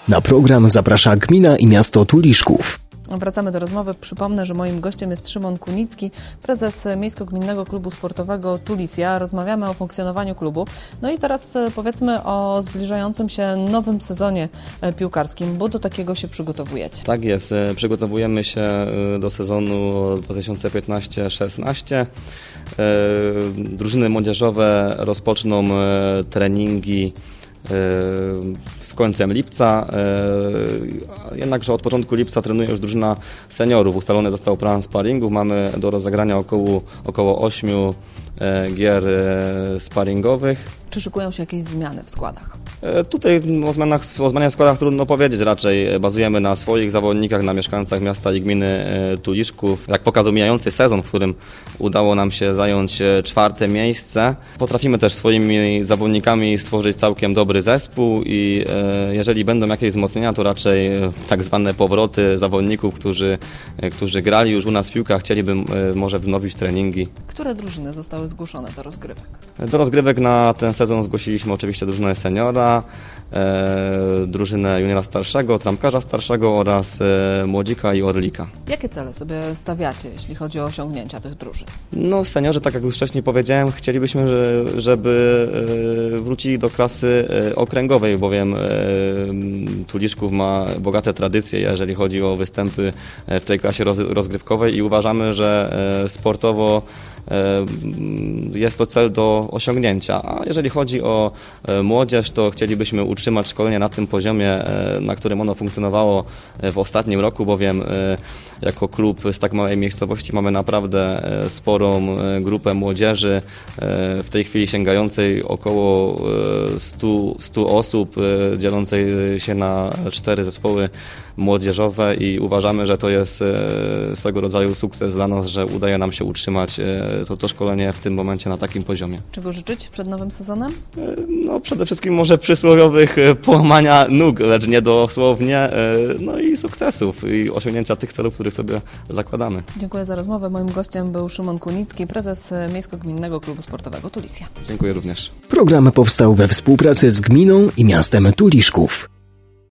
Na program zaprasza gmina i miasto Tuliszków. Wracamy do rozmowy. Przypomnę, że moim gościem jest Szymon Kunicki, prezes Miejsko-Gminnego Klubu Sportowego Tulisja. Rozmawiamy o funkcjonowaniu klubu. No i teraz powiedzmy o zbliżającym się nowym sezonie piłkarskim, bo do takiego się przygotowujecie. Tak jest. Przygotowujemy się do sezonu 2015-16. Drużyny młodzieżowe rozpoczną treningi z końcem lipca, jednakże od początku lipca trenuje już drużyna seniorów. Ustalony został plan sparingów. Mamy do rozegrania około 8 gier sparingowych. Czy szykują się jakieś zmiany w składach? Tutaj o zmianach w składach trudno powiedzieć. Raczej bazujemy na swoich zawodnikach, na mieszkańcach miasta i gminy Tuliszków. Jak pokazał mijający sezon, w którym udało nam się zająć 4. miejsce, potrafimy też swoimi zawodnikami stworzyć całkiem dobry zespół i jeżeli będą jakieś wzmocnienia, to raczej tak zwane powroty zawodników, którzy grali już u nas w piłkach, chcieliby może wznowić treningi. Które drużyny zostały zgłoszone do rozgrywek? Do rozgrywek na ten sezon zgłosiliśmy oczywiście drużynę seniora, drużynę juniora starszego, trampkarza starszego oraz młodzika i orlika. Jakie cele sobie stawiacie, jeśli chodzi o osiągnięcia tych drużyn? No seniorzy, tak jak już wcześniej powiedziałem, chcielibyśmy, żeby wrócili do klasy okręgowej, bowiem Tuliszków ma bogate tradycje, jeżeli chodzi o występy w tej klasie rozgrywkowej i uważamy, że sportowo jest to cel do osiągnięcia. A jeżeli chodzi o młodzież, to chcielibyśmy utrzymać szkolenie na tym poziomie, na którym ono funkcjonowało w ostatnim roku, bowiem jako klub z tak małej miejscowości mamy naprawdę sporą grupę młodzieży, w tej chwili sięgającej około 100 osób, dzielącej się na 4 zespoły młodzieżowe i uważamy, że to jest swego rodzaju sukces dla nas, że udaje nam się utrzymać to szkolenie w tym momencie na takim poziomie. Czego życzyć przed nowym sezonem? No przede wszystkim może przysłowiowych połamania nóg, lecz nie dosłownie, no i sukcesów i osiągnięcia tych celów, których sobie zakładamy. Dziękuję za rozmowę. Moim gościem był Szymon Kunicki, prezes Miejsko-Gminnego Klubu Sportowego Tulisja. Dziękuję również. Program powstał we współpracy z gminą i miastem Tuliszków.